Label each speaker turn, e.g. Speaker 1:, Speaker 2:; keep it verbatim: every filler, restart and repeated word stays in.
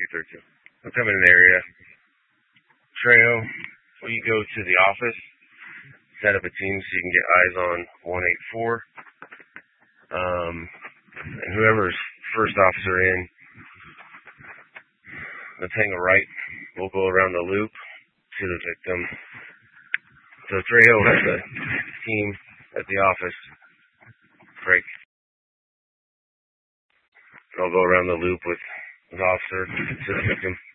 Speaker 1: two thirty-two. I'll come in an area. Trejo, will you go to the office, set up a team so you can get eyes on one eighty-four. Um, and whoever's first officer in, let's hang a right. We'll go around the loop to the victim. So Trejo has a team at the office. Frank. I'll go around the loop with the officer to the victim.